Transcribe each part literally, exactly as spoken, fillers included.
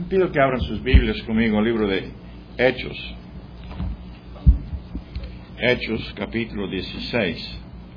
Pido que abran sus Biblias conmigo al libro de Hechos. Hechos, capítulo dieciséis.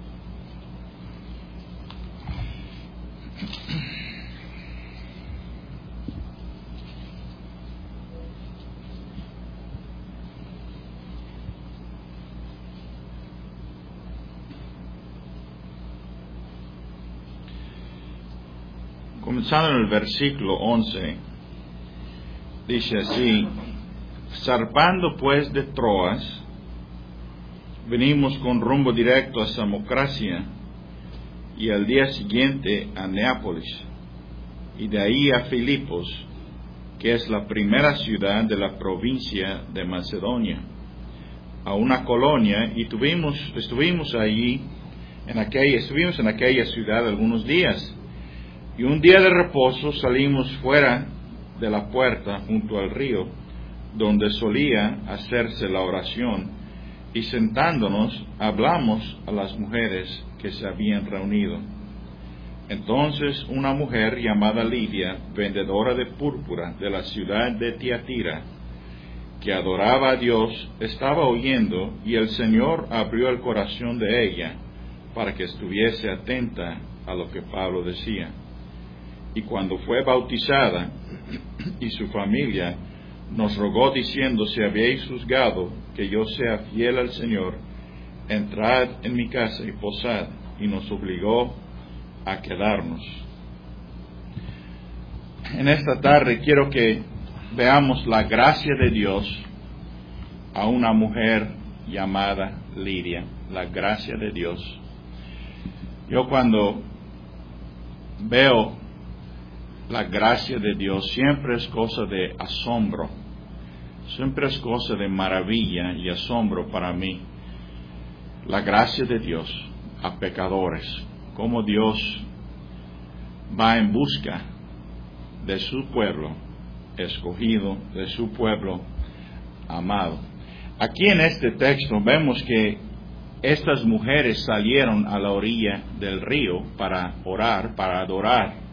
Comenzando en el versículo once, dice así: zarpando pues de Troas, venimos con rumbo directo a Samotracia y al día siguiente a Neápolis, y de ahí a Filipos, que es la primera ciudad de la provincia de Macedonia, a una colonia, y tuvimos, estuvimos allí, en aquella, estuvimos en aquella ciudad algunos días. Y un día de reposo salimos fuera de la puerta junto al río, donde solía hacerse la oración, y sentándonos hablamos a las mujeres que se habían reunido. Entonces una mujer llamada Lidia, vendedora de púrpura de la ciudad de Tiatira, que adoraba a Dios, estaba oyendo, y el Señor abrió el corazón de ella para que estuviese atenta a lo que Pablo decía. Y cuando fue bautizada, y su familia nos rogó diciendo: si habéis juzgado que yo sea fiel al Señor, entrad en mi casa y posad, y nos obligó a quedarnos. En esta tarde quiero que veamos la gracia de Dios a una mujer llamada Lidia. La gracia de Dios. Yo cuando veo la gracia de Dios, siempre es cosa de asombro, siempre es cosa de maravilla y asombro para mí. La gracia de Dios a pecadores, como Dios va en busca de su pueblo escogido, de su pueblo amado. Aquí en este texto vemos que estas mujeres salieron a la orilla del río para orar, para adorar.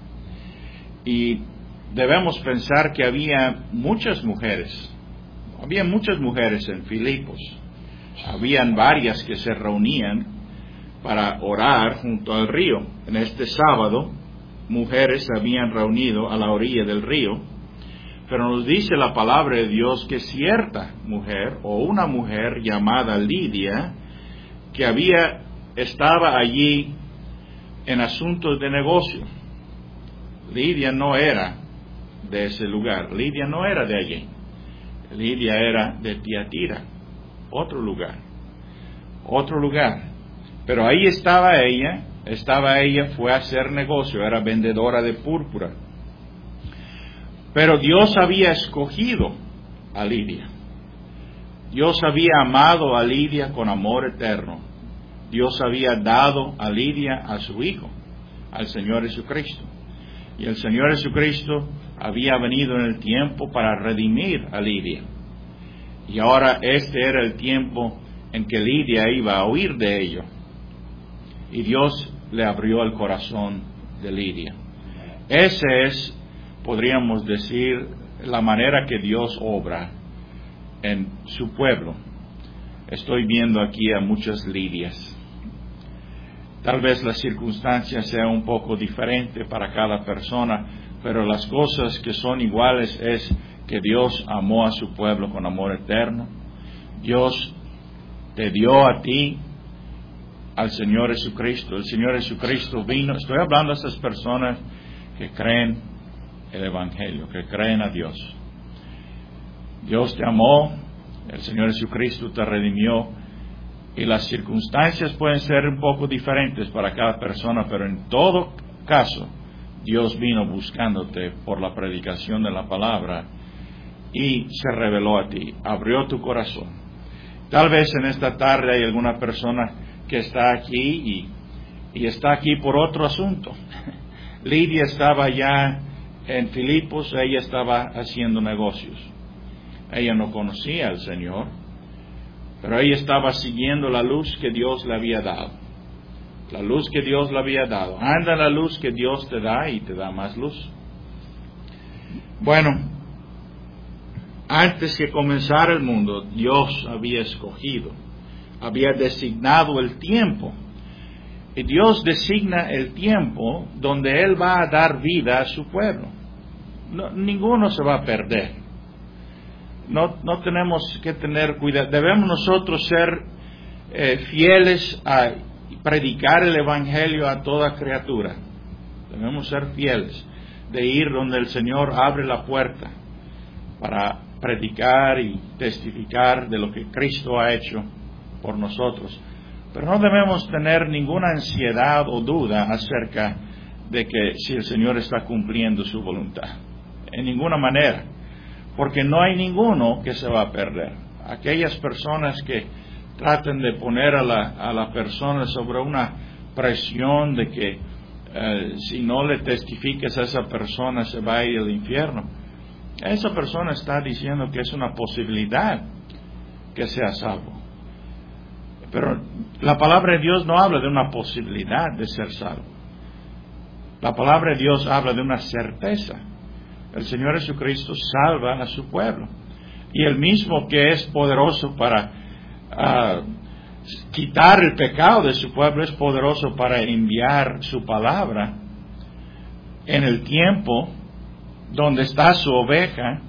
Y debemos pensar que había muchas mujeres, había muchas mujeres en Filipos, habían varias que se reunían para orar junto al río. En este sábado, mujeres se habían reunido a la orilla del río, pero nos dice la palabra de Dios que cierta mujer, o una mujer llamada Lidia, que había, estaba allí en asuntos de negocio. Lidia no era de ese lugar, Lidia no era de allí, Lidia era de Tiatira, otro lugar, otro lugar, pero ahí estaba ella, estaba ella, fue a hacer negocio, era vendedora de púrpura, pero Dios había escogido a Lidia, Dios había amado a Lidia con amor eterno, Dios había dado a Lidia a su Hijo, al Señor Jesucristo. Y el Señor Jesucristo había venido en el tiempo para redimir a Lidia. Y ahora este era el tiempo en que Lidia iba a huir de ello. Y Dios le abrió el corazón de Lidia. Esa es, podríamos decir, la manera que Dios obra en su pueblo. Estoy viendo aquí a muchas Lidias. Tal vez las circunstancias sean un poco diferentes para cada persona, pero las cosas que son iguales es que Dios amó a su pueblo con amor eterno. Dios te dio a ti al Señor Jesucristo. El Señor Jesucristo vino. Estoy hablando a esas personas que creen el Evangelio, que creen a Dios. Dios te amó, el Señor Jesucristo te redimió. Y las circunstancias pueden ser un poco diferentes para cada persona, pero en todo caso, Dios vino buscándote por la predicación de la palabra y se reveló a ti, abrió tu corazón. Tal vez en esta tarde hay alguna persona que está aquí y, y está aquí por otro asunto. Lidia estaba ya en Filipos, ella estaba haciendo negocios. Ella no conocía al Señor, pero ella estaba siguiendo la luz que Dios le había dado. La luz que Dios le había dado. Anda la luz que Dios te da y te da más luz. Bueno, antes que comenzara el mundo, Dios había escogido, había designado el tiempo. Y Dios designa el tiempo donde Él va a dar vida a su pueblo. No, ninguno se va a perder. No, no tenemos que tener cuidado. Debemos nosotros ser eh, fieles a predicar el Evangelio a toda criatura. Debemos ser fieles de ir donde el Señor abre la puerta para predicar y testificar de lo que Cristo ha hecho por nosotros. Pero no debemos tener ninguna ansiedad o duda acerca de que si el Señor está cumpliendo su voluntad. En ninguna manera. Porque no hay ninguno que se va a perder. Aquellas personas que traten de poner a la, a la persona sobre una presión de que eh, si no le testificas a esa persona se va a ir al infierno. Esa persona está diciendo que es una posibilidad que sea salvo. Pero la palabra de Dios no habla de una posibilidad de ser salvo. La palabra de Dios habla de una certeza. El Señor Jesucristo salva a su pueblo. Y el mismo que es poderoso para uh, quitar el pecado de su pueblo es poderoso para enviar su palabra en el tiempo donde está su oveja.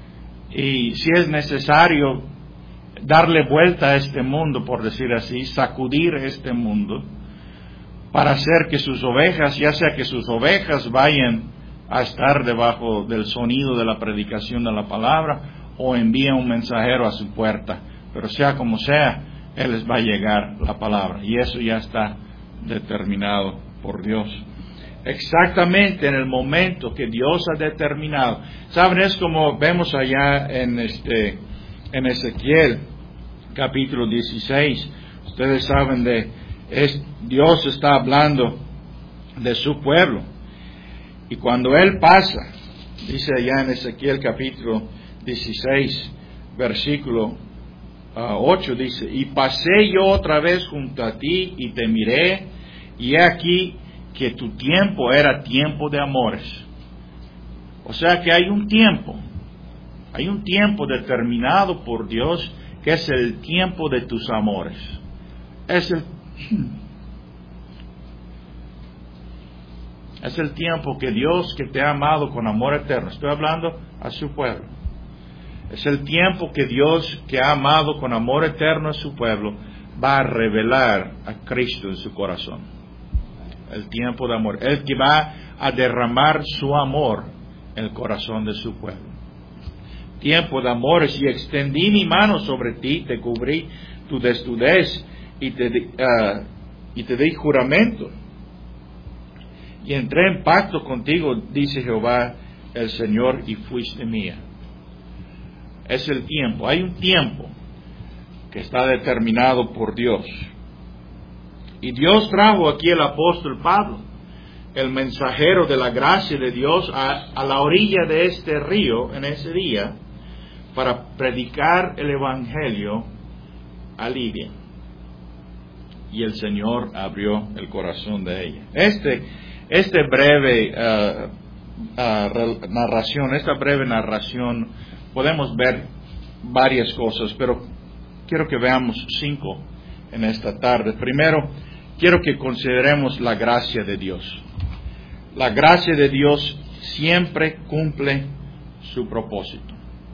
Y si es necesario darle vuelta a este mundo, por decir así, sacudir este mundo, para hacer que sus ovejas, ya sea que sus ovejas vayan a estar debajo del sonido de la predicación de la palabra, o envíe un mensajero a su puerta, pero sea como sea, Él les va a llegar la palabra, y eso ya está determinado por Dios. Exactamente en el momento que Dios ha determinado. Saben, es como vemos allá en este en Ezequiel capítulo dieciséis. Ustedes saben de es, Dios está hablando de su pueblo, y cuando Él pasa, dice allá en Ezequiel capítulo dieciséis versículo uh, ocho, dice: y pasé yo otra vez junto a ti y te miré, y he aquí que tu tiempo era tiempo de amores. O sea que hay un tiempo, hay un tiempo determinado por Dios, que es el tiempo de tus amores. Es el, es el tiempo que Dios, que te ha amado con amor eterno, estoy hablando a su pueblo, es el tiempo que Dios, que ha amado con amor eterno a su pueblo, va a revelar a Cristo en su corazón. El tiempo de amor, el que va a derramar su amor en el corazón de su pueblo. Tiempo de amores, y extendí mi mano sobre ti, te cubrí tu desnudez y te, uh, y te di juramento, y entré en pacto contigo, dice Jehová el Señor, y fuiste mía. Es el tiempo, hay un tiempo que está determinado por Dios. Y Dios trajo aquí el apóstol Pablo, el mensajero de la gracia de Dios, a, a la orilla de este río en ese día, para predicar el Evangelio a Lidia. Y el Señor abrió el corazón de ella. Este, este breve uh, uh, narración, esta breve narración, podemos ver varias cosas, pero quiero que veamos cinco en esta tarde. Primero, quiero que consideremos la gracia de Dios. La gracia de Dios siempre cumple su propósito.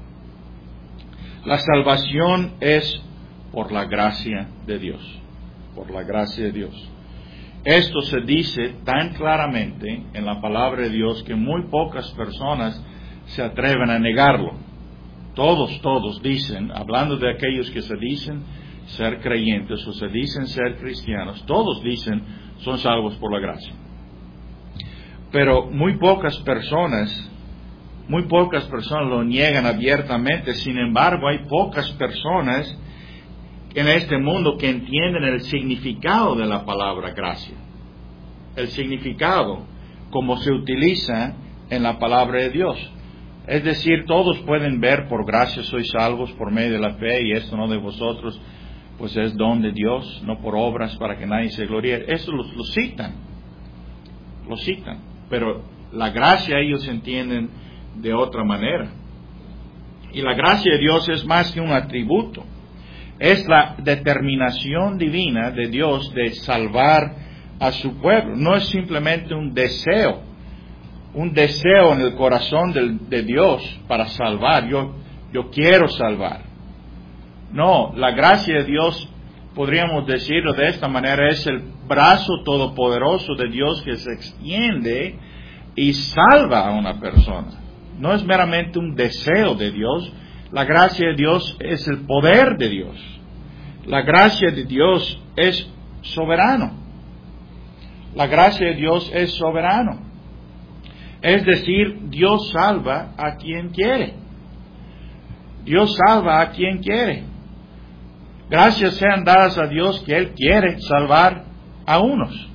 La salvación es por la gracia de Dios. Por la gracia de Dios. Esto se dice tan claramente en la palabra de Dios que muy pocas personas se atreven a negarlo. Todos, todos dicen, hablando de aquellos que se dicen ser creyentes o se dicen ser cristianos, todos dicen son salvos por la gracia. Pero muy pocas personas, muy pocas personas lo niegan abiertamente. Sin embargo, hay pocas personas en este mundo que entienden el significado de la palabra gracia. El significado como se utiliza en la palabra de Dios. Es decir, todos pueden ver, por gracia sois salvos por medio de la fe, y esto no de vosotros, pues es don de Dios, no por obras para que nadie se gloríe. Eso lo, lo citan, lo citan, pero la gracia ellos entienden de otra manera. Y la gracia de Dios es más que un atributo. Es la determinación divina de Dios de salvar a su pueblo. No es simplemente un deseo, un deseo en el corazón de, de Dios para salvar. Yo, yo quiero salvar. No, la gracia de Dios, podríamos decirlo de esta manera, es el brazo todopoderoso de Dios que se extiende y salva a una persona. No es meramente un deseo de Dios. La gracia de Dios es el poder de Dios. La gracia de Dios es soberano. La gracia de Dios es soberano. Es decir, Dios salva a quien quiere. Dios salva a quien quiere. Gracias sean dadas a Dios que Él quiere salvar a unos.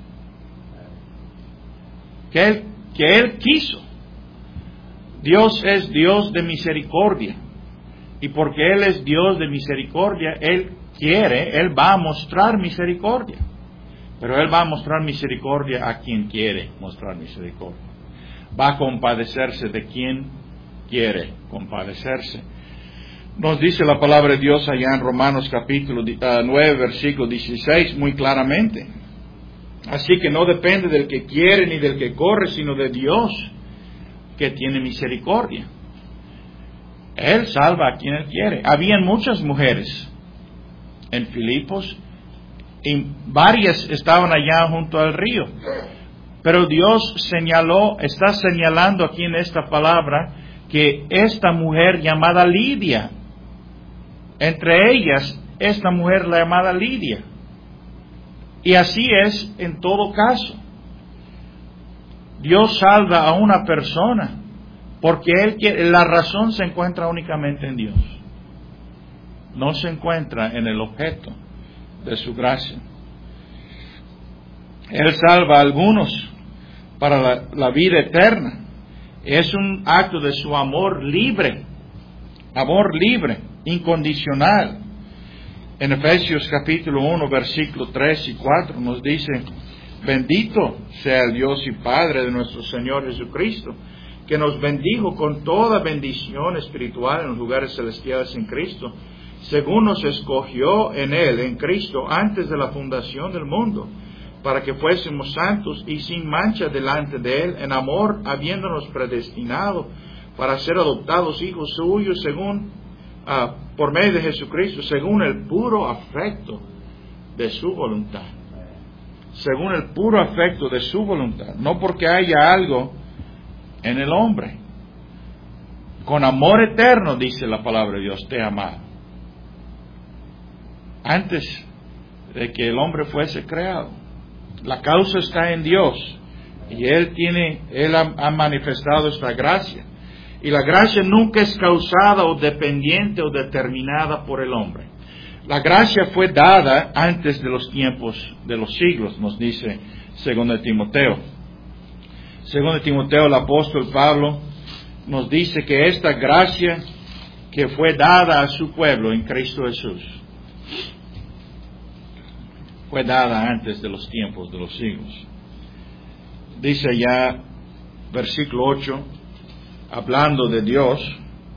Que Él, que Él quiso. Dios es Dios de misericordia. Y porque Él es Dios de misericordia, Él quiere, Él va a mostrar misericordia. Pero Él va a mostrar misericordia a quien quiere mostrar misericordia. Va a compadecerse de quien quiere compadecerse. Nos dice la palabra de Dios allá en Romanos capítulo nueve, versículo dieciséis, muy claramente. Así que no depende del que quiere ni del que corre, sino de Dios, que tiene misericordia. Él salva a quien Él quiere. Habían muchas mujeres en Filipos y varias estaban allá junto al río. Pero Dios señaló, está señalando aquí en esta palabra, que esta mujer llamada Lidia, entre ellas, esta mujer llamada Lidia. Y así es en todo caso. Dios salva a una persona porque él quiere, la razón se encuentra únicamente en Dios. No se encuentra en el objeto de su gracia. Él salva a algunos para la, la vida eterna. Es un acto de su amor libre, amor libre, incondicional. En Efesios capítulo uno, versículos tres y cuatro nos dice: bendito sea el Dios y Padre de nuestro Señor Jesucristo, que nos bendijo con toda bendición espiritual en los lugares celestiales en Cristo, según nos escogió en Él, en Cristo, antes de la fundación del mundo, para que fuésemos santos y sin mancha delante de Él, en amor, habiéndonos predestinado para ser adoptados hijos suyos según, uh, por medio de Jesucristo, según el puro afecto de su voluntad. Según el puro afecto de su voluntad. No porque haya algo en el hombre. Con amor eterno, dice la palabra de Dios, te he amado. Antes de que el hombre fuese creado. La causa está en Dios. Y Él tiene, Él ha, ha manifestado esta gracia. Y la gracia nunca es causada o dependiente o determinada por el hombre. La gracia fue dada antes de los tiempos de los siglos, nos dice segundo Timoteo. Segundo Timoteo, el apóstol Pablo nos dice que esta gracia que fue dada a su pueblo en Cristo Jesús fue dada antes de los tiempos de los siglos. Dice ya, versículo ocho, hablando de Dios: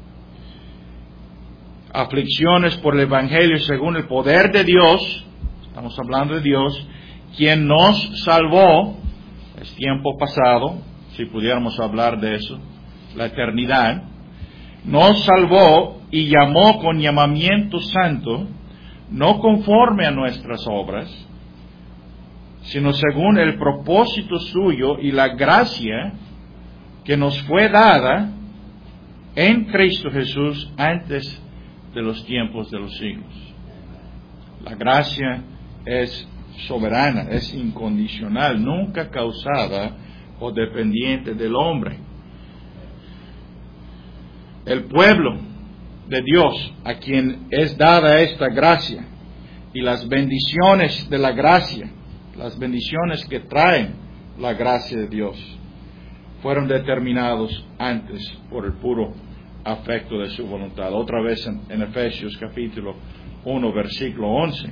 aflicciones por el Evangelio según el poder de Dios, estamos hablando de Dios, quien nos salvó, es tiempo pasado, si pudiéramos hablar de eso, la eternidad, nos salvó y llamó con llamamiento santo, no conforme a nuestras obras, sino según el propósito suyo y la gracia que nos fue dada en Cristo Jesús antes de los tiempos de los siglos. La gracia es soberana, es incondicional, nunca causada o dependiente del hombre. El pueblo de Dios, a quien es dada esta gracia, y las bendiciones de la gracia, las bendiciones que traen la gracia de Dios, fueron determinados antes por el puro afecto de su voluntad. Otra vez en, en Efesios capítulo uno, versículo once.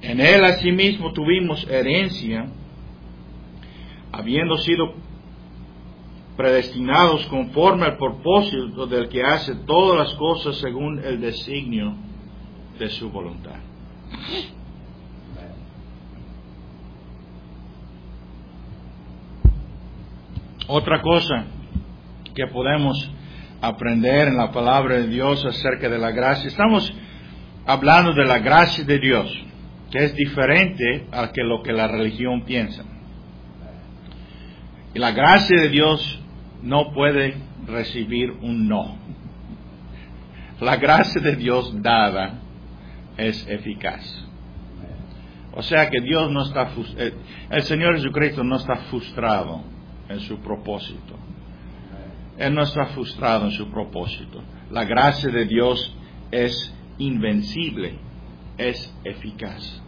En Él asimismo tuvimos herencia, habiendo sido predestinados conforme al propósito del que hace todas las cosas según el designio de su voluntad. Otra cosa que podemos aprender en la palabra de Dios acerca de la gracia, estamos hablando de la gracia de Dios, que es diferente a que lo que la religión piensa. Y la gracia de Dios no puede recibir un no. La gracia de Dios dada es eficaz. O sea que Dios no está, el Señor Jesucristo no está frustrado en su propósito. Él no está frustrado en su propósito. La gracia de Dios es invencible, es eficaz.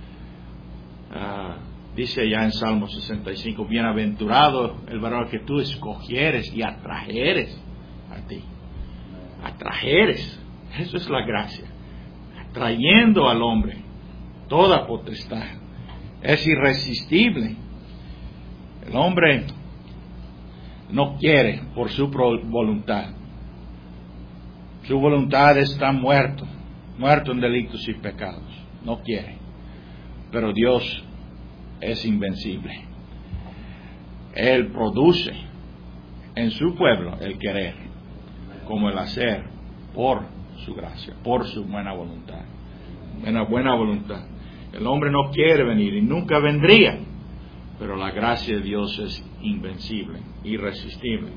Uh, dice allá en Salmo sesenta y cinco, bienaventurado el varón que tú escogieres y atrajeres a ti. Atrajeres, eso es la gracia. Atrayendo al hombre toda potestad. Es irresistible. El hombre no quiere por su voluntad. Su voluntad está muerto, muerto en delitos y pecados. No quiere. Pero Dios es invencible. Él produce en su pueblo el querer, como el hacer, por su gracia, por su buena voluntad. Buena, buena voluntad. El hombre no quiere venir y nunca vendría. Pero la gracia de Dios es invencible, irresistible.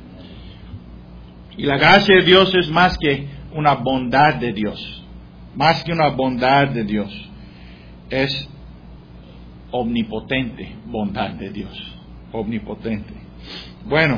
Y la gracia de Dios es más que una bondad de Dios. Más que una bondad de Dios. Es omnipotente bondad de Dios. Omnipotente. Bueno.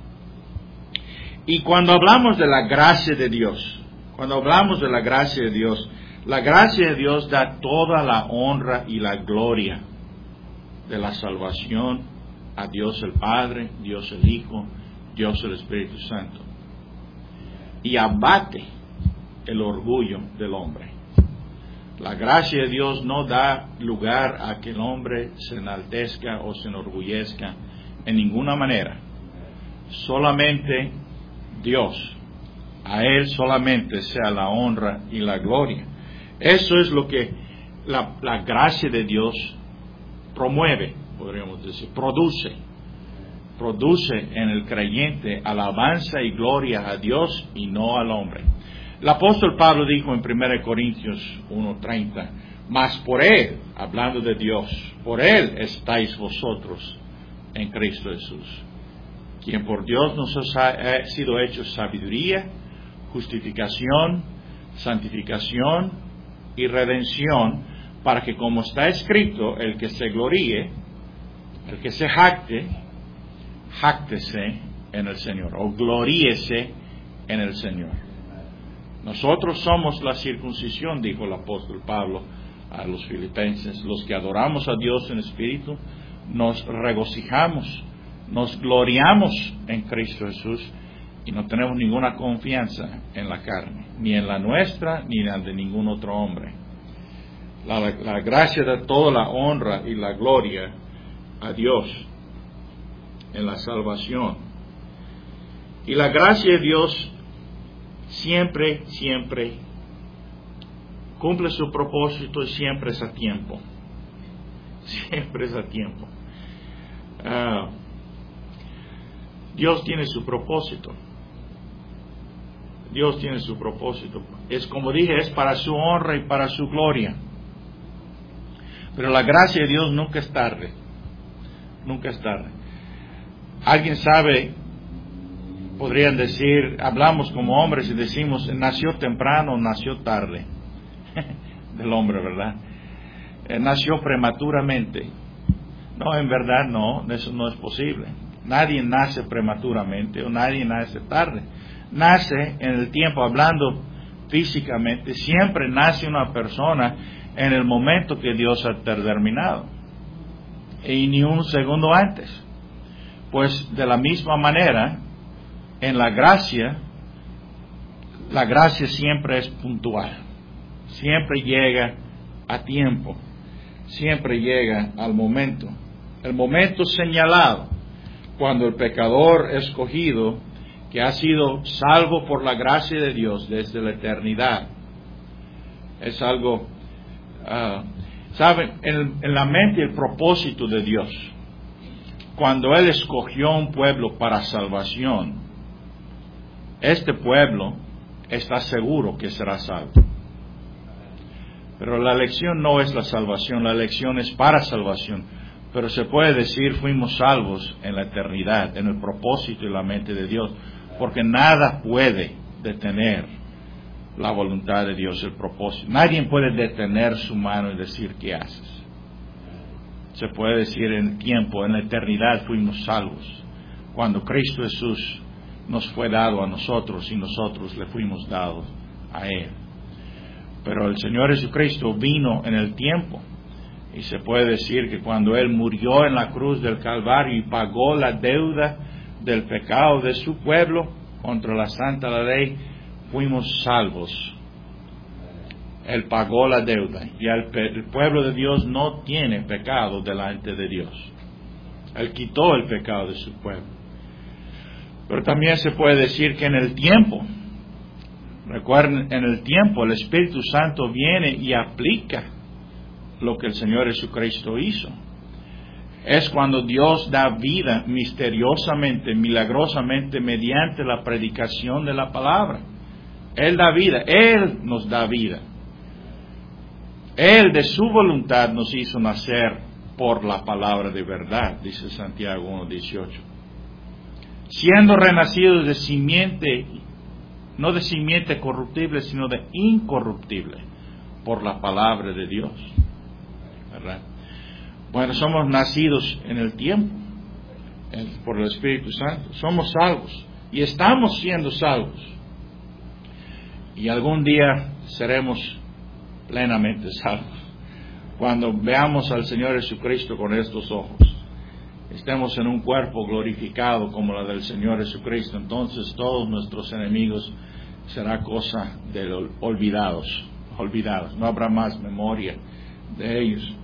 Y cuando hablamos de la gracia de Dios, cuando hablamos de la gracia de Dios, la gracia de Dios da toda la honra y la gloria de la salvación a Dios el Padre, Dios el Hijo, Dios el Espíritu Santo. Y abate el orgullo del hombre. La gracia de Dios no da lugar a que el hombre se enaltezca o se enorgullezca en ninguna manera. Solamente Dios, a Él solamente sea la honra y la gloria. Eso es lo que la, la gracia de Dios promueve, podríamos decir, produce, produce en el creyente alabanza y gloria a Dios y no al hombre. El apóstol Pablo dijo en primera Corintios uno treinta, mas por Él, hablando de Dios, por Él estáis vosotros en Cristo Jesús, quien por Dios nos ha sido hecho sabiduría, justificación, santificación y redención, para que como está escrito, el que se gloríe, el que se jacte, jáctese en el Señor, o gloríese en el Señor. Nosotros somos la circuncisión, dijo el apóstol Pablo a los filipenses, los que adoramos a Dios en espíritu, nos regocijamos, nos gloriamos en Cristo Jesús y no tenemos ninguna confianza en la carne, ni en la nuestra, ni en la de ningún otro hombre. La, la, la gracia da toda la honra y la gloria a Dios en la salvación. Y la gracia de Dios siempre, siempre cumple su propósito y siempre es a tiempo. Siempre es a tiempo. Uh, Dios tiene su propósito. Dios tiene su propósito. Es como dije, es para su honra y para su gloria. Pero la gracia de Dios nunca es tarde. Nunca es tarde. Alguien sabe, podrían decir, hablamos como hombres y decimos, nació temprano o nació tarde. Del hombre, ¿verdad? Eh, nació prematuramente. No, en verdad no, eso no es posible. Nadie nace prematuramente o nadie nace tarde. Nace en el tiempo, hablando físicamente, siempre nace una persona en el momento que Dios ha determinado. Y ni un segundo antes. Pues de la misma manera, en la gracia, la gracia siempre es puntual. Siempre llega a tiempo. siempre llega al momento, el momento señalado, cuando el pecador escogido, que ha sido salvo por la gracia de Dios desde la eternidad, es algo, uh, ¿saben? En, en la mente y el propósito de Dios, cuando Él escogió un pueblo para salvación, este pueblo está seguro que será salvo. Pero la elección no es la salvación, la elección es para salvación. Pero se puede decir fuimos salvos en la eternidad, en el propósito y la mente de Dios, porque nada puede detener la voluntad de Dios, el propósito. Nadie puede detener su mano y decir ¿qué haces? Se puede decir en el tiempo, en la eternidad fuimos salvos, cuando Cristo Jesús nos fue dado a nosotros y nosotros le fuimos dados a Él. Pero el Señor Jesucristo vino en el tiempo, y se puede decir que cuando Él murió en la cruz del Calvario y pagó la deuda del pecado de su pueblo contra la santa ley, fuimos salvos. Él pagó la deuda, y el, el pueblo de Dios no tiene pecado delante de Dios. Él quitó el pecado de su pueblo. Pero también se puede decir que en el tiempo, recuerden, en el tiempo el Espíritu Santo viene y aplica lo que el Señor Jesucristo hizo. Es cuando Dios da vida misteriosamente, milagrosamente, mediante la predicación de la palabra. Él da vida, Él nos da vida. Él de su voluntad nos hizo nacer por la palabra de verdad, dice Santiago uno dieciocho. Siendo renacidos de simiente, no de simiente corruptible, sino de incorruptible, por la palabra de Dios. ¿Verdad? Bueno, somos nacidos en el tiempo, por el Espíritu Santo. Somos salvos y estamos siendo salvos. Y algún día seremos plenamente salvos. Cuando veamos al Señor Jesucristo con estos ojos, estemos en un cuerpo glorificado como la del Señor Jesucristo, entonces todos nuestros enemigos será cosa de olvidados, olvidados. No habrá más memoria de ellos.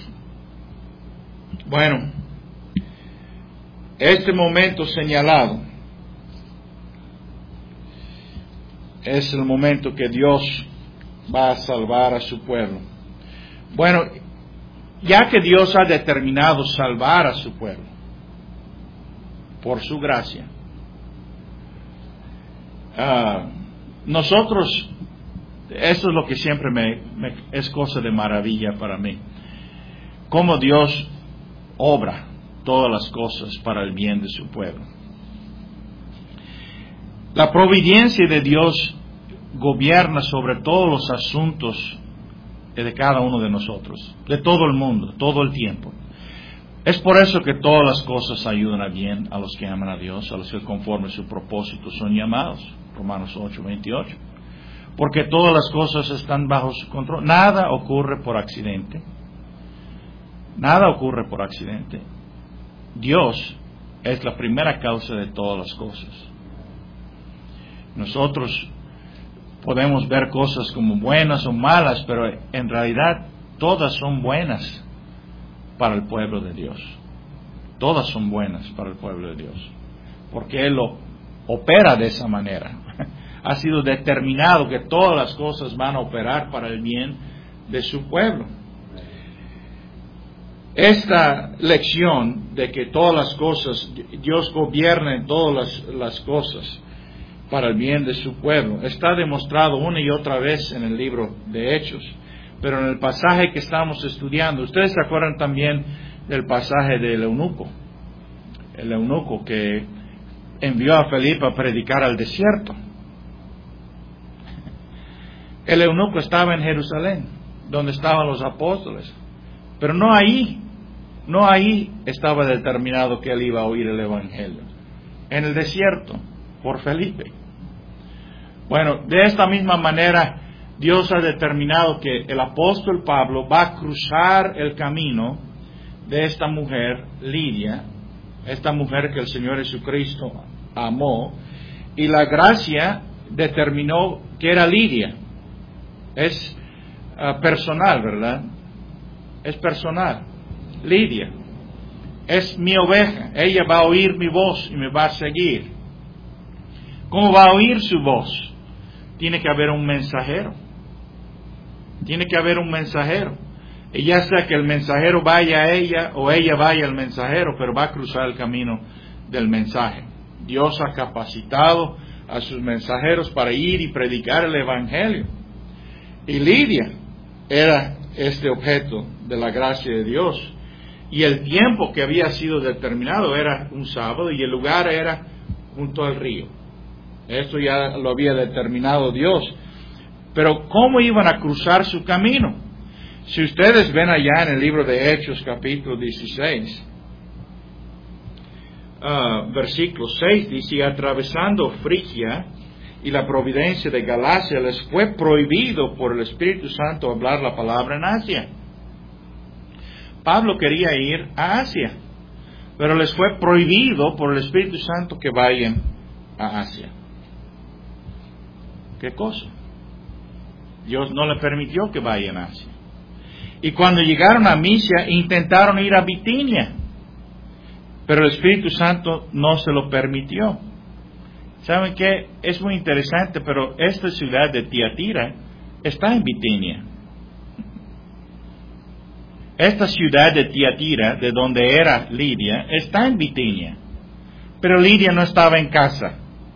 Bueno, este momento señalado es el momento que Dios va a salvar a su pueblo. Bueno, ya que Dios ha determinado salvar a su pueblo por su gracia, uh, nosotros, eso es lo que siempre me, me es cosa de maravilla para mí, cómo Dios obra todas las cosas para el bien de su pueblo. La providencia de Dios gobierna sobre todos los asuntos de cada uno de nosotros, de todo el mundo, todo el tiempo. Es por eso que todas las cosas ayudan a bien a los que aman a Dios, a los que conforme a su propósito son llamados. Romanos ocho veintiocho. Porque todas las cosas están bajo su control. Nada ocurre por accidente. Nada ocurre por accidente. Dios es la primera causa de todas las cosas. Nosotros podemos ver cosas como buenas o malas, pero en realidad todas son buenas para el pueblo de Dios. Todas son buenas para el pueblo de Dios, porque Él lo opera de esa manera. Ha sido determinado que todas las cosas van a operar para el bien de su pueblo. Esta lección de que todas las cosas, Dios gobierna en todas las, las cosas para el bien de su pueblo, está demostrado una y otra vez en el libro de Hechos. Pero en el pasaje que estamos estudiando, ustedes se acuerdan también del pasaje del eunuco, el eunuco que envió a Felipe a predicar al desierto. El eunuco estaba en Jerusalén, donde estaban los apóstoles, pero no ahí, no ahí estaba determinado que él iba a oír el evangelio. En el desierto, por Felipe. Bueno, de esta misma manera, Dios ha determinado que el apóstol Pablo va a cruzar el camino de esta mujer, Lidia, esta mujer que el Señor Jesucristo amó, y la gracia determinó que era Lidia. Es uh, personal, ¿verdad? es personal. Lidia es mi oveja. Ella va a oír mi voz y me va a seguir. ¿Cómo va a oír su voz? Tiene que haber un mensajero. Tiene que haber un mensajero. Y ya sea que el mensajero vaya a ella o ella vaya al mensajero, pero va a cruzar el camino del mensaje. Dios ha capacitado a sus mensajeros para ir y predicar el Evangelio. Y Lidia era este objeto de la gracia de Dios. Y el tiempo que había sido determinado era un sábado y el lugar era junto al río. Esto ya lo había determinado Dios. Pero ¿cómo iban a cruzar su camino? Si ustedes ven allá en el libro de Hechos, capítulo dieciséis, uh, versículo seis, dice: y atravesando Frigia y la providencia de Galacia, les fue prohibido por el Espíritu Santo hablar la palabra en Asia. Pablo quería ir a Asia, pero les fue prohibido por el Espíritu Santo que vayan a Asia. ¿Qué cosa? Dios no le permitió que vayan a Asia. Y cuando llegaron a Misia, intentaron ir a Bitinia, pero el Espíritu Santo no se lo permitió. ¿Saben qué? Es muy interesante, pero esta ciudad de Tiatira está en Bitinia. Esta ciudad de Tiatira, de donde era Lidia, está en Bitinia. Pero Lidia no estaba en casa.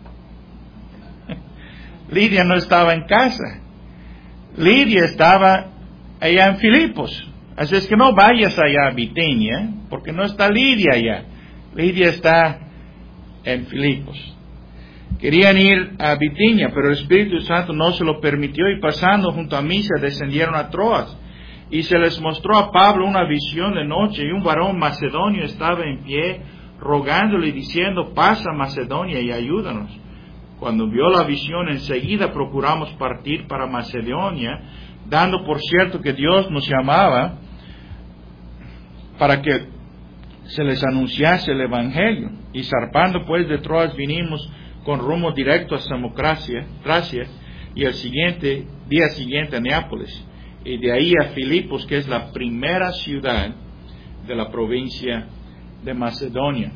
Lidia no estaba en casa. Lidia estaba allá en Filipos. Así es que no vayas allá a Bitinia, porque no está Lidia allá. Lidia está en Filipos. Querían ir a Bitinia, pero el Espíritu Santo no se lo permitió, y pasando junto a Misia descendieron a Troas. Y se les mostró a Pablo una visión de noche, y un varón macedonio estaba en pie, rogándole y diciendo: pasa a Macedonia y ayúdanos. Cuando vio la visión, enseguida procuramos partir para Macedonia, dando por cierto que Dios nos llamaba para que se les anunciase el Evangelio. Y zarpando pues de Troas, vinimos con rumbo directo a Samotracia, Tracia, y el siguiente día siguiente a Neápolis, y de ahí a Filipos, que es la primera ciudad de la provincia de Macedonia.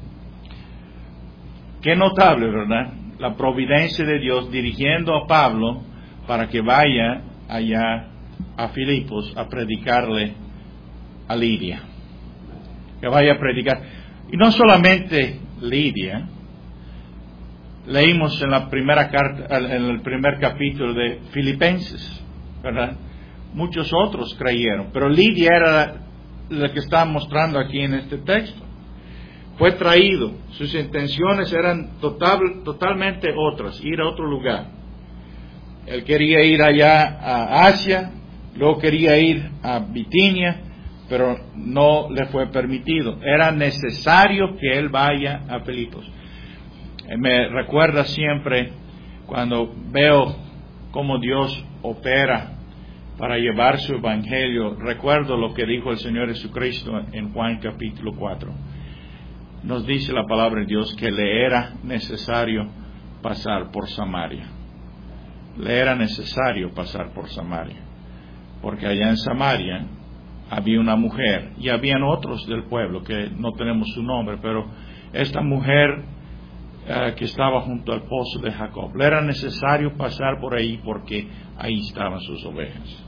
Qué notable, ¿verdad? La providencia de Dios dirigiendo a Pablo para que vaya allá a Filipos a predicarle a Lidia. Que vaya a predicar. Y no solamente Lidia. Leímos en la primera carta, en el primer capítulo de Filipenses, ¿verdad? Muchos otros creyeron, pero Lidia era la, la que está mostrando aquí en este texto. Fue traído, sus intenciones eran total, totalmente otras, ir a otro lugar. Él quería ir allá a Asia, luego quería ir a Bitinia, pero no le fue permitido. Era necesario que él vaya a Filipos. Me recuerda siempre cuando veo cómo Dios opera para llevar su evangelio. Recuerdo lo que dijo el Señor Jesucristo en Juan capítulo cuatro. Nos dice la palabra de Dios que le era necesario pasar por Samaria. Le era necesario pasar por Samaria. Porque allá en Samaria había una mujer, y habían otros del pueblo que no tenemos su nombre, pero esta mujer uh, que estaba junto al pozo de Jacob, le era necesario pasar por ahí porque ahí estaban sus ovejas.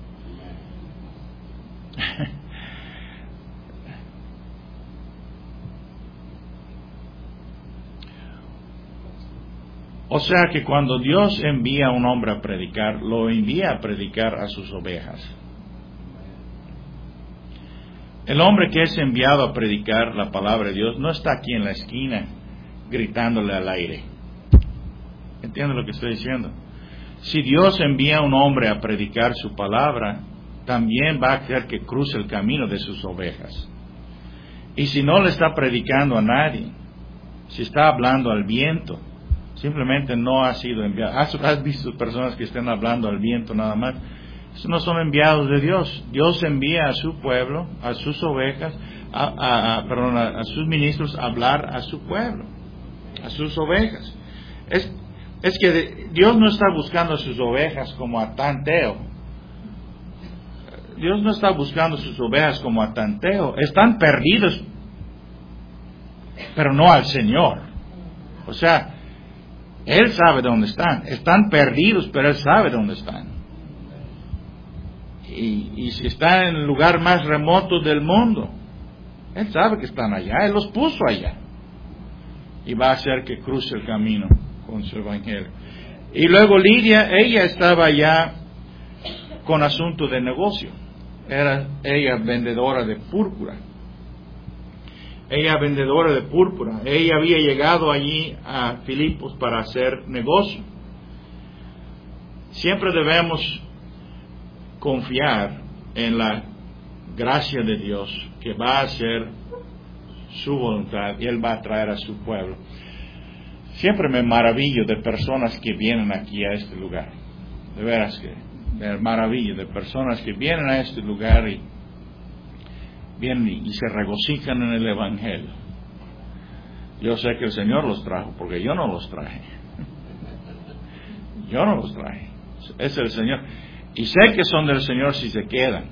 O sea que cuando Dios envía a un hombre a predicar, lo envía a predicar a sus ovejas. El hombre que es enviado a predicar la palabra de Dios no está aquí en la esquina gritándole al aire. ¿Entienden lo que estoy diciendo? Si Dios envía a un hombre a predicar su palabra, también va a hacer que cruce el camino de sus ovejas. Y si no le está predicando a nadie, si está hablando al viento, simplemente no ha sido enviado. ¿Has, has visto personas que estén hablando al viento nada más? Esos no son enviados de Dios. Dios envía a su pueblo, a sus ovejas, a, a, a, perdón, a, a sus ministros a hablar a su pueblo, a sus ovejas. Es, es que de, Dios no está buscando a sus ovejas como a tanteo. Dios no está buscando sus ovejas como a tanteo. Están perdidos, pero no al Señor. O sea, Él sabe dónde están. Están perdidos, pero Él sabe dónde están. Y, y si están en el lugar más remoto del mundo, Él sabe que están allá. Él los puso allá. Y va a hacer que cruce el camino con su evangelio. Y luego Lidia, ella estaba allá con asunto de negocio. Era ella vendedora de púrpura. Ella vendedora de púrpura. Ella había llegado allí a Filipos para hacer negocio. Siempre debemos confiar en la gracia de Dios, que va a hacer su voluntad y Él va a traer a su pueblo. Siempre me maravillo de personas que vienen aquí a este lugar. De veras que me maravillo de personas que vienen a este lugar y vienen y, y se regocijan en el Evangelio. Yo sé que el Señor los trajo, porque yo no los traje. Yo no los traje. Es el Señor. Y sé que son del Señor si se quedan.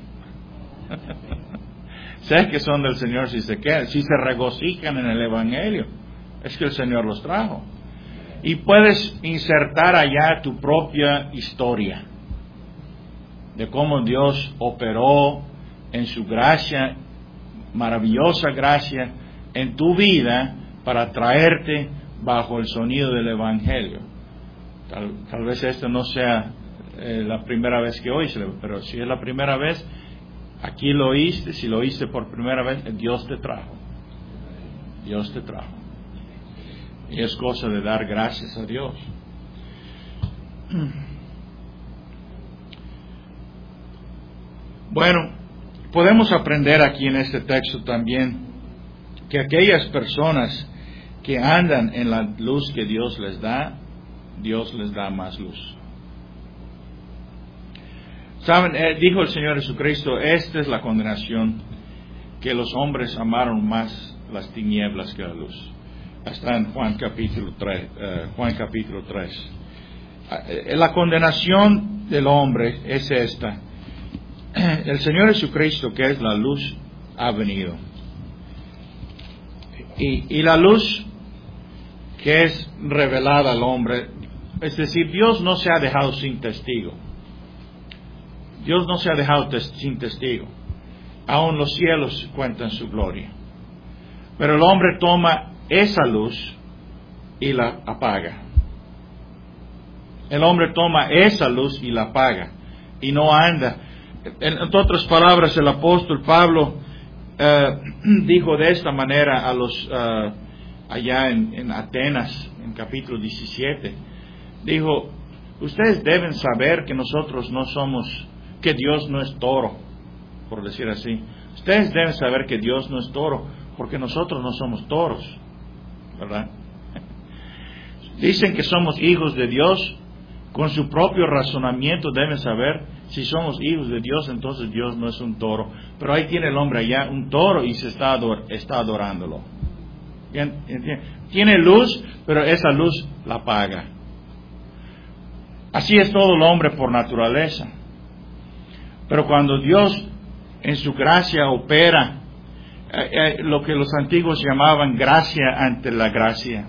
Sé que son del Señor si se quedan, si se regocijan en el Evangelio. Es que el Señor los trajo. Y puedes insertar allá tu propia historia de cómo Dios operó en su gracia, maravillosa gracia, en tu vida para traerte bajo el sonido del Evangelio. Tal, tal vez esta no sea eh, la primera vez que oíste, pero si es la primera vez, aquí lo oíste. Si lo oíste por primera vez, Dios te trajo. Dios te trajo. Y es cosa de dar gracias a Dios. Bueno, podemos aprender aquí en este texto también que aquellas personas que andan en la luz que Dios les da, Dios les da más luz. Saben, eh, dijo el Señor Jesucristo, esta es la condenación, que los hombres amaron más las tinieblas que la luz. Está en Juan capítulo tres. Eh, Juan capítulo tres. Eh, la condenación del hombre es esta. El Señor Jesucristo, que es la luz, ha venido. Y, y la luz que es revelada al hombre, es decir, Dios no se ha dejado sin testigo. Dios no se ha dejado tes- sin testigo. Aún los cielos cuentan su gloria. Pero el hombre toma esa luz y la apaga. El hombre toma esa luz y la apaga. Y no anda. En, en otras palabras, el apóstol Pablo eh, dijo de esta manera a los uh, allá en, en Atenas, en capítulo diecisiete. Dijo, ustedes deben saber que nosotros no somos, que Dios no es toro, por decir así. Ustedes deben saber que Dios no es toro, porque nosotros no somos toros, ¿verdad? Dicen que somos hijos de Dios. Con su propio razonamiento deben saber, si somos hijos de Dios, entonces Dios no es un toro. Pero ahí tiene el hombre allá un toro y se está, ador- está adorándolo. Tiene luz, pero esa luz la apaga. Así es todo el hombre por naturaleza. Pero cuando Dios en su gracia opera eh, eh, lo que los antiguos llamaban gracia ante la gracia,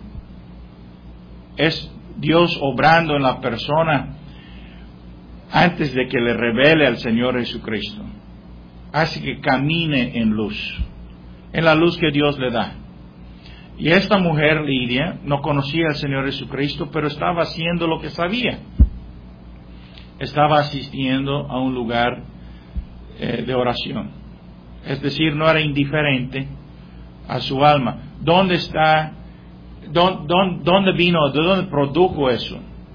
es Dios obrando en la persona antes de que le revele al Señor Jesucristo. Hace que camine en luz, en la luz que Dios le da. Y esta mujer, Lidia, no conocía al Señor Jesucristo, pero estaba haciendo lo que sabía. Estaba asistiendo a un lugar eh, de oración. Es decir, no era indiferente a su alma. ¿Dónde está? ¿Dónde, dónde vino? ¿De dónde produjo eso?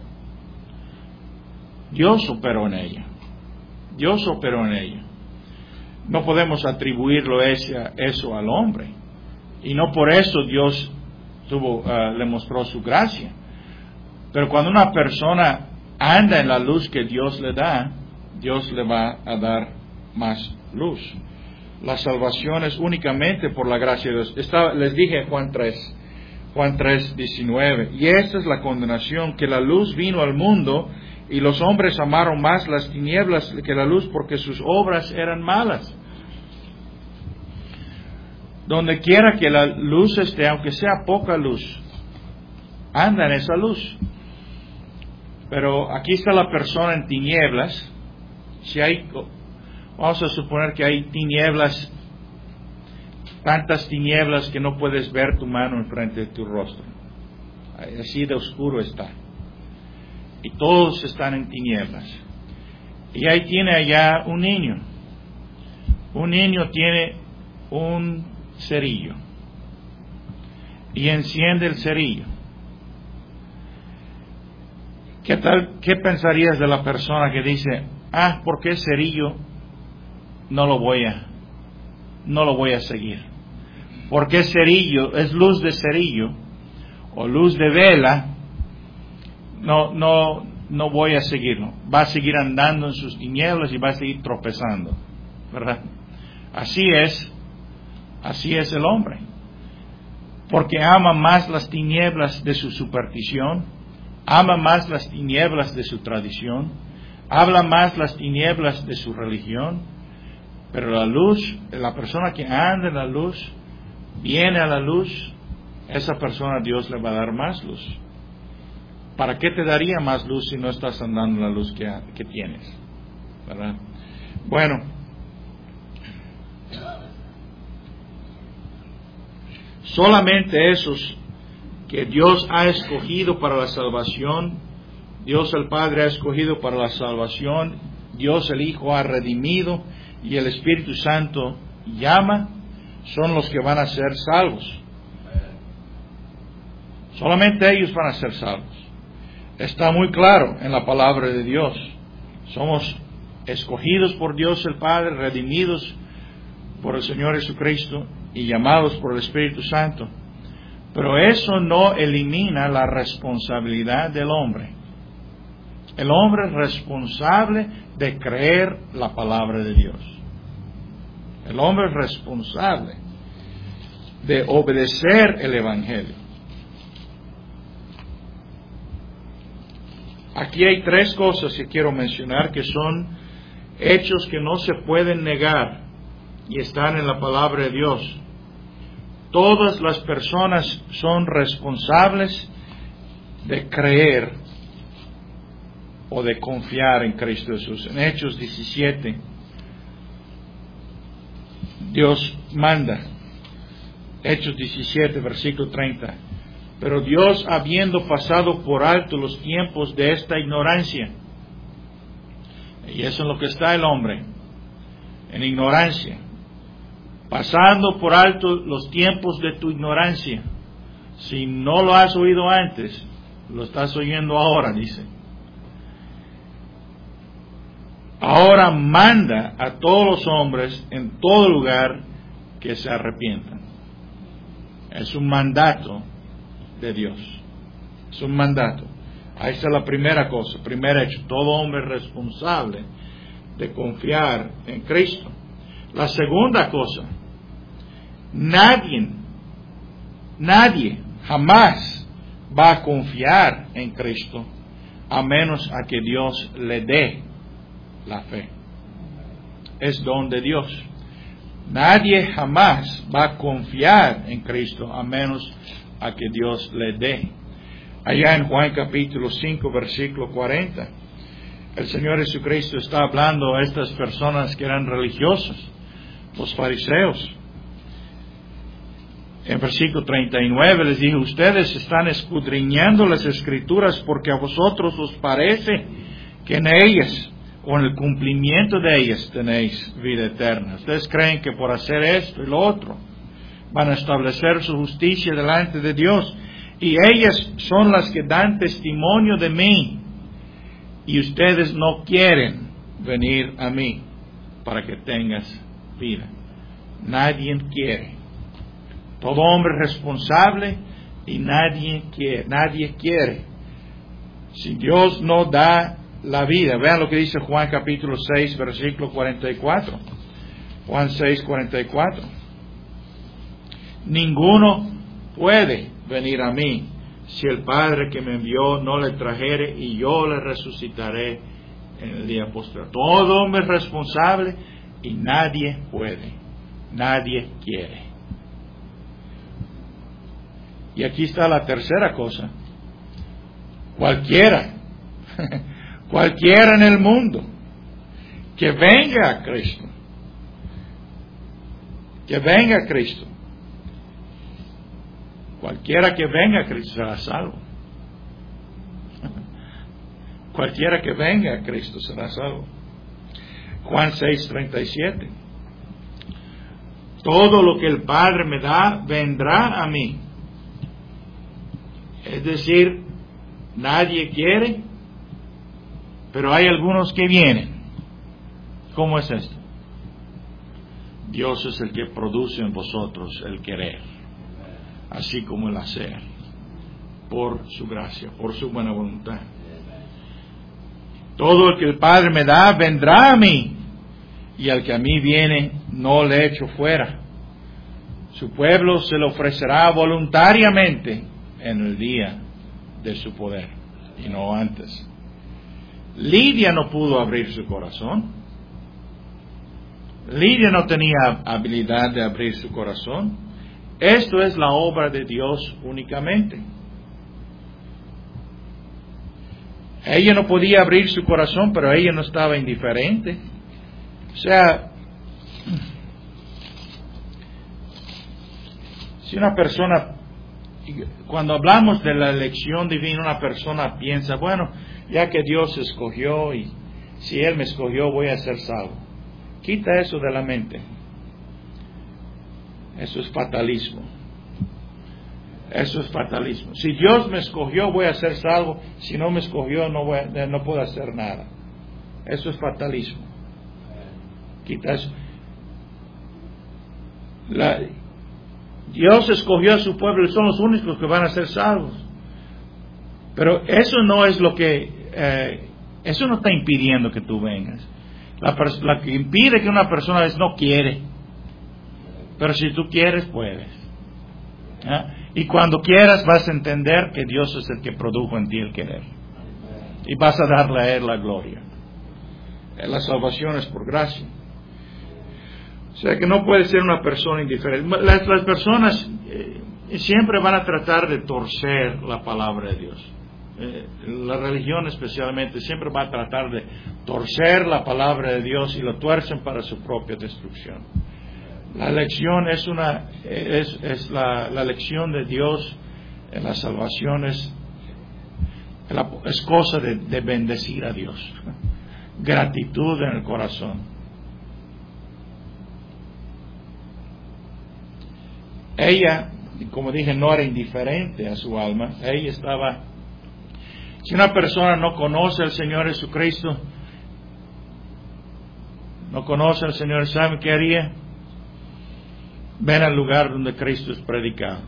Dios operó en ella. Dios operó en ella. No podemos atribuirlo ese, eso al hombre. Y no por eso Dios tuvo, uh, le mostró su gracia. Pero cuando una persona anda en la luz que Dios le da, Dios le va a dar más luz. La salvación es únicamente por la gracia de Dios. Está, les dije en Juan tres, Juan tres, diecinueve. Y esta es la condenación, que la luz vino al mundo y los hombres amaron más las tinieblas que la luz porque sus obras eran malas. Donde quiera que la luz esté, aunque sea poca luz, anda en esa luz. Pero aquí está la persona en tinieblas. Si hay, vamos a suponer que hay tinieblas, tantas tinieblas que no puedes ver tu mano enfrente de tu rostro. Así de oscuro está. Y todos están en tinieblas. Y ahí tiene allá un niño. Un niño tiene un cerillo. Y enciende el cerillo. ¿Qué tal, qué pensarías de la persona que dice, ah, ¿por qué cerillo no lo voy a, no lo voy a seguir? ¿Por qué cerillo, es luz de cerillo o luz de vela? No, no, no voy a seguirlo. Va a seguir andando en sus tinieblas y va a seguir tropezando, ¿verdad? Así es, así es el hombre. Porque ama más las tinieblas de su superstición, ama más las tinieblas de su tradición, habla más las tinieblas de su religión, pero la luz, la persona que anda en la luz, viene a la luz, esa persona Dios le va a dar más luz. ¿Para qué te daría más luz si no estás andando en la luz que, que tienes? ¿Verdad? Bueno, solamente esos que Dios ha escogido para la salvación, Dios el Padre ha escogido para la salvación, Dios el Hijo ha redimido y el Espíritu Santo llama, son los que van a ser salvos. Solamente ellos van a ser salvos. Está muy claro en la palabra de Dios. Somos escogidos por Dios el Padre, redimidos por el Señor Jesucristo y llamados por el Espíritu Santo. Pero eso no elimina la responsabilidad del hombre. El hombre es responsable de creer la palabra de Dios. El hombre es responsable de obedecer el Evangelio. Aquí hay tres cosas que quiero mencionar que son hechos que no se pueden negar y están en la palabra de Dios. Todas las personas son responsables de creer o de confiar en Cristo Jesús. En Hechos diecisiete, Dios manda, Hechos diecisiete, versículo treinta. Pero Dios, habiendo pasado por alto los tiempos de esta ignorancia, y eso es lo que está el hombre, en ignorancia, pasando por alto los tiempos de tu ignorancia. Si no lo has oído antes, lo estás oyendo ahora, dice. Ahora manda a todos los hombres en todo lugar que se arrepientan. Es un mandato de Dios. Es un mandato. Ahí está la primera cosa, primer hecho. Todo hombre es responsable de confiar en Cristo. La segunda cosa, nadie, nadie jamás va a confiar en Cristo a menos a que Dios le dé la fe. Es don de Dios. Nadie jamás va a confiar en Cristo a menos a que Dios le dé. Allá en Juan capítulo cinco, versículo cuarenta, el Señor Jesucristo está hablando a estas personas que eran religiosas, los fariseos. En versículo treinta y nueve les dijo, ustedes están escudriñando las Escrituras porque a vosotros os parece que en ellas, con el cumplimiento de ellas, tenéis vida eterna. Ustedes creen que por hacer esto y lo otro van a establecer su justicia delante de Dios, y ellas son las que dan testimonio de mí, y ustedes no quieren venir a mí para que tengas vida. Nadie quiere. Todo hombre es responsable y nadie quiere. Nadie quiere. Si Dios no da la vida, vean lo que dice Juan capítulo seis, versículo cuarenta y cuatro. Juan seis, cuarenta y cuatro. Ninguno puede venir a mí si el Padre que me envió no le trajere, y yo le resucitaré en el día posterior. Todo hombre es responsable y nadie puede, nadie quiere. Y aquí está la tercera cosa. Cualquiera, cualquiera en el mundo que venga a Cristo, que venga a Cristo, cualquiera que venga a Cristo será salvo. Cualquiera que venga a Cristo será salvo. Juan seis treinta y siete. Todo lo que el Padre me da vendrá a mí. Es decir, nadie quiere, pero hay algunos que vienen. ¿Cómo es esto? Dios es el que produce en vosotros el querer, así como el hacer, por su gracia, por su buena voluntad. Todo el que el Padre me da vendrá a mí, y al que a mí viene no le echo fuera. Su pueblo se lo ofrecerá voluntariamente en el día de su poder, y no antes. Lidia no pudo abrir su corazón. Lidia no tenía habilidad de abrir su corazón. Esto es la obra de Dios únicamente. Ella no podía abrir su corazón, pero ella no estaba indiferente. O sea, si una persona, cuando hablamos de la elección divina, una persona piensa, bueno, ya que Dios escogió y si Él me escogió voy a ser salvo. Quita eso de la mente. Eso es fatalismo. Eso es fatalismo. Si Dios me escogió voy a ser salvo, si no me escogió no, voy a, no puedo hacer nada. Eso es fatalismo. Quita eso. La, Dios escogió a su pueblo y son los únicos que van a ser salvos. Pero eso no es lo que, eh, eso no está impidiendo que tú vengas. La, la que impide que una persona es no quiere. Pero si tú quieres, puedes. ¿Ah? Y cuando quieras vas a entender que Dios es el que produjo en ti el querer. Y vas a darle a Él la gloria. La salvación es por gracia. O sea que no puede ser una persona indiferente. Las, las personas eh, siempre van a tratar de torcer la palabra de Dios. Eh, la religión especialmente siempre va a tratar de torcer la palabra de Dios y lo tuercen para su propia destrucción. La elección es una es, es la, la elección de Dios en la salvación es, es cosa de, de bendecir a Dios. Gratitud en el corazón. Ella, como dije, no era indiferente a su alma. Ella estaba. Si una persona no conoce al Señor Jesucristo, no conoce al Señor, ¿sabe qué haría? Ven al lugar donde Cristo es predicado.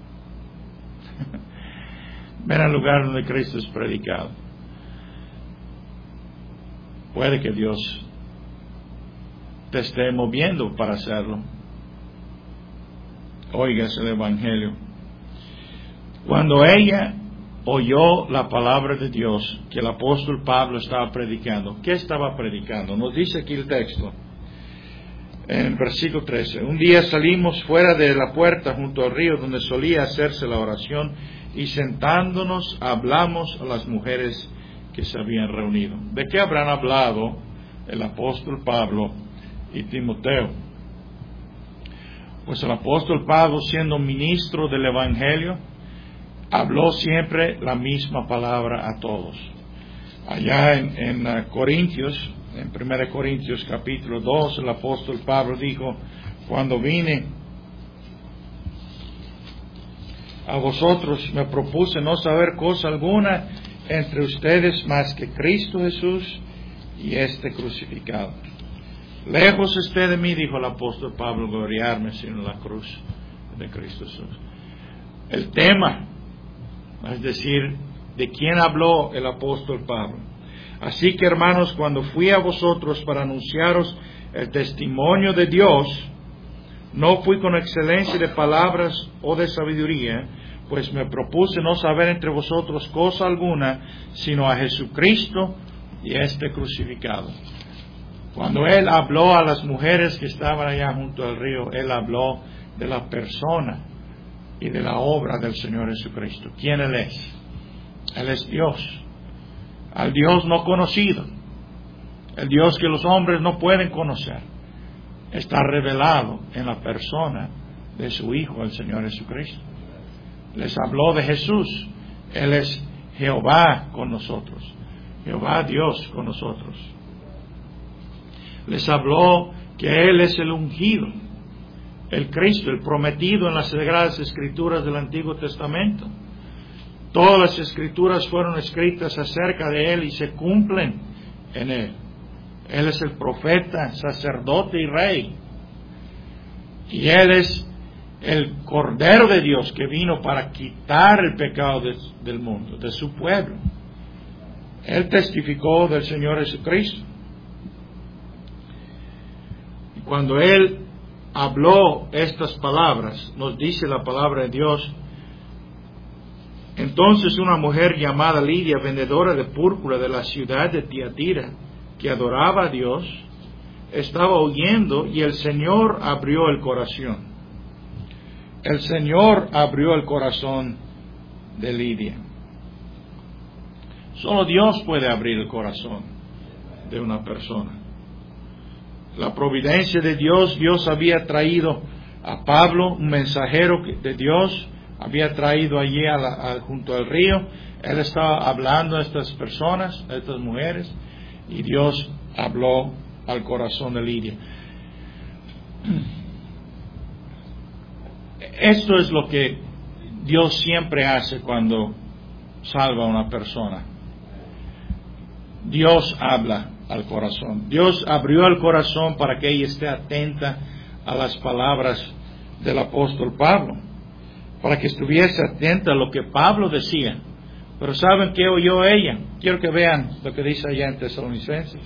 Ven al lugar donde Cristo es predicado. Puede que Dios te esté moviendo para hacerlo. Oigas el Evangelio. Cuando ella oyó la palabra de Dios que el apóstol Pablo estaba predicando, ¿qué estaba predicando? Nos dice aquí el texto, en el versículo trece. Un día salimos fuera de la puerta junto al río donde solía hacerse la oración y sentándonos hablamos a las mujeres que se habían reunido. ¿De qué habrán hablado el apóstol Pablo y Timoteo? Pues el apóstol Pablo, siendo ministro del Evangelio, habló siempre la misma palabra a todos. Allá en, en uh, Corintios, en primera Corintios capítulo dos, el apóstol Pablo dijo, cuando vine a vosotros me propuse no saber cosa alguna entre ustedes más que Cristo Jesús y este crucificado. Lejos esté de mí, dijo el apóstol Pablo, gloriarme sino en la cruz de Cristo Jesús. El tema, es decir, de quién habló el apóstol Pablo. Así que, hermanos, cuando fui a vosotros para anunciaros el testimonio de Dios, no fui con excelencia de palabras o de sabiduría, pues me propuse no saber entre vosotros cosa alguna, sino a Jesucristo y a este crucificado. Cuando Él habló a las mujeres que estaban allá junto al río, Él habló de la persona y de la obra del Señor Jesucristo. ¿Quién Él es? Él es Dios, al Dios no conocido, el Dios que los hombres no pueden conocer. Está revelado en la persona de su Hijo, el Señor Jesucristo. Les habló de Jesús. Él es Jehová con nosotros, Jehová Dios con nosotros. Les habló que Él es el ungido, el Cristo, el prometido en las Sagradas Escrituras del Antiguo Testamento. Todas las Escrituras fueron escritas acerca de Él y se cumplen en Él. Él es el profeta, sacerdote y rey. Y Él es el Cordero de Dios que vino para quitar el pecado de, del mundo, de su pueblo. Él testificó del Señor Jesucristo. Y cuando Él habló estas palabras, nos dice la palabra de Dios: entonces una mujer llamada Lidia, vendedora de púrpura de la ciudad de Tiatira, que adoraba a Dios, estaba oyendo, y el Señor abrió el corazón. El Señor abrió el corazón de Lidia. Solo Dios puede abrir el corazón de una persona. La providencia de Dios, Dios había traído a Pablo, un mensajero de Dios, había traído allí a la, a, junto al río. Él estaba hablando a estas personas, a estas mujeres, y Dios habló al corazón de Lidia. Esto es lo que Dios siempre hace cuando salva a una persona. Dios habla al corazón. Dios abrió el corazón para que ella esté atenta a las palabras del apóstol Pablo, para que estuviese atenta a lo que Pablo decía. Pero ¿saben qué oyó ella? Quiero que vean lo que dice allá en Tesalonicenses.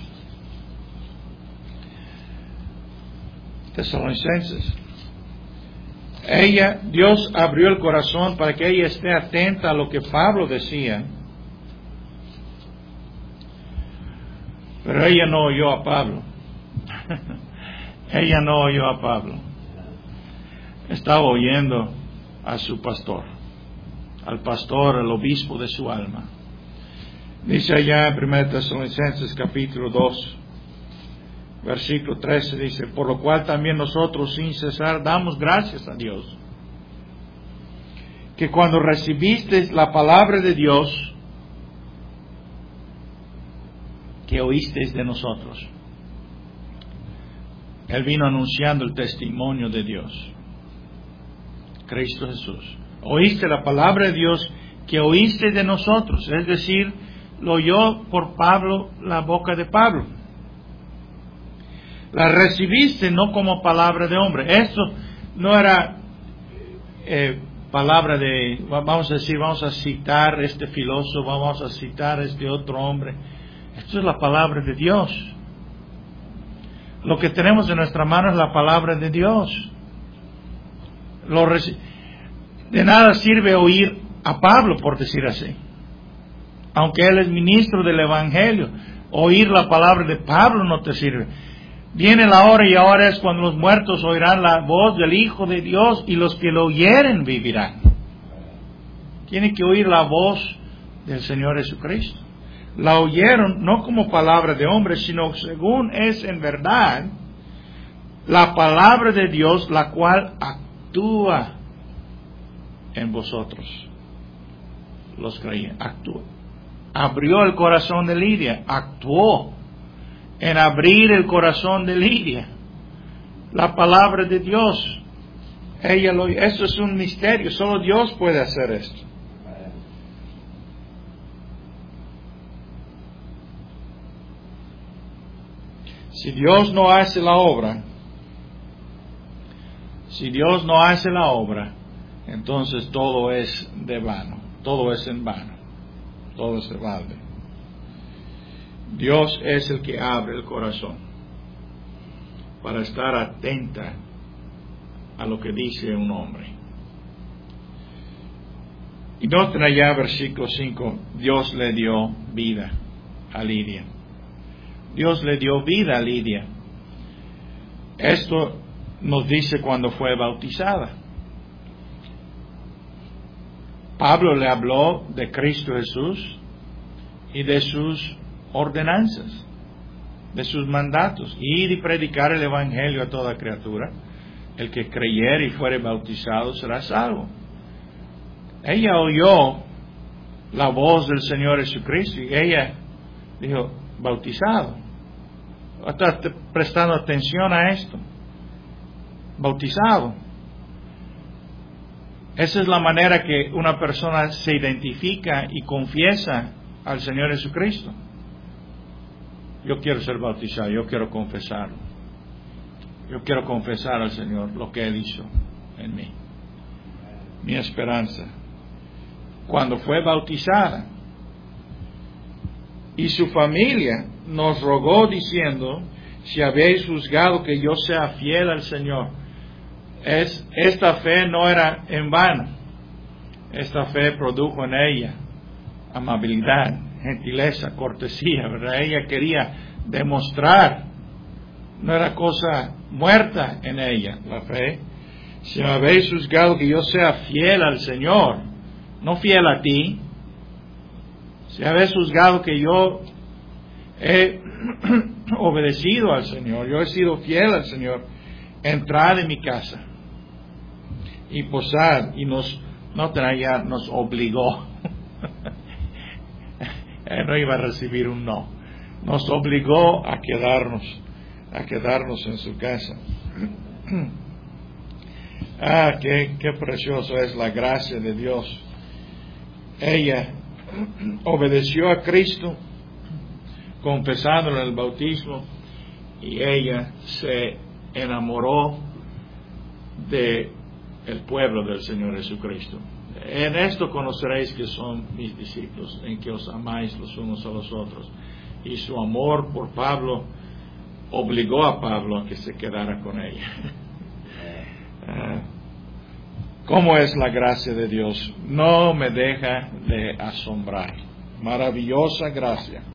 Tesalonicenses. Ella, Dios abrió el corazón para que ella esté atenta a lo que Pablo decía. Pero ella no oyó a Pablo. Ella no oyó a Pablo. Estaba oyendo a su pastor, al pastor, al obispo de su alma. Dice allá en primera Tesalonicenses capítulo dos, versículo trece, dice: por lo cual también nosotros sin cesar damos gracias a Dios, que cuando recibisteis la palabra de Dios, que oísteis de nosotros. Él vino anunciando el testimonio de Dios, Cristo Jesús. Oíste la palabra de Dios que oíste de nosotros, es decir, lo oyó por Pablo, la boca de Pablo. La recibiste no como palabra de hombre. Esto no era eh, palabra de, vamos a decir, vamos a citar este filósofo, vamos a citar este otro hombre. Esto es la palabra de Dios. Lo que tenemos en nuestra mano es la palabra de Dios. Lo reci- de nada sirve oír a Pablo, por decir así, aunque él es ministro del Evangelio. Oír la palabra de Pablo no te sirve. Viene la hora, y ahora es cuando los muertos oirán la voz del Hijo de Dios, y los que lo oyeren vivirán. Tienen que oír la voz del Señor Jesucristo. La oyeron no como palabra de hombre, sino según es en verdad la palabra de Dios, la cual actúa en vosotros, los creyentes. Actúa. Abrió el corazón de Lidia, actuó en abrir el corazón de Lidia. La palabra de Dios, ella lo, eso es un misterio, solo Dios puede hacer esto. Si Dios no hace la obra, si Dios no hace la obra, entonces todo es de vano, todo es en vano, todo es de balde. Dios es el que abre el corazón para estar atenta a lo que dice un hombre. Y noten allá, versículo cinco, Dios le dio vida a Lidia. Dios le dio vida a Lidia. Esto nos dice cuando fue bautizada. Pablo le habló de Cristo Jesús y de sus ordenanzas, de sus mandatos, ir y predicar el Evangelio a toda criatura. El que creyere y fuere bautizado será salvo. Ella oyó la voz del Señor Jesucristo y ella dijo, bautizado. ¿Estás prestando atención a esto? Bautizado. Esa es la manera que una persona se identifica y confiesa al Señor Jesucristo. Yo quiero ser bautizado, yo quiero confesarlo. Yo quiero confesar al Señor lo que Él hizo en mí. Mi esperanza. Cuando fue bautizada, y su familia nos rogó diciendo, si habéis juzgado que yo sea fiel al Señor. Es, esta fe no era en vano. Esta fe produjo en ella amabilidad, gentileza, cortesía, ¿verdad? Ella quería demostrar, no era cosa muerta en ella, la fe. Si me habéis juzgado que yo sea fiel al Señor, no fiel a ti, si habéis juzgado que yo he obedecido al Señor, yo he sido fiel al Señor, entrad en mi casa y posad, y nos, no traía, nos obligó. Él no iba a recibir un no, nos obligó a quedarnos, a quedarnos en su casa. Ah, qué, qué precioso es la gracia de Dios. Ella obedeció a Cristo, confesándolo en el bautismo, y ella se enamoró de el pueblo del Señor Jesucristo. En esto conoceréis que son mis discípulos, en que os amáis los unos a los otros. Y su amor por Pablo obligó a Pablo a que se quedara con ella. ¿Cómo es la gracia de Dios? No me deja de asombrar. Maravillosa gracia.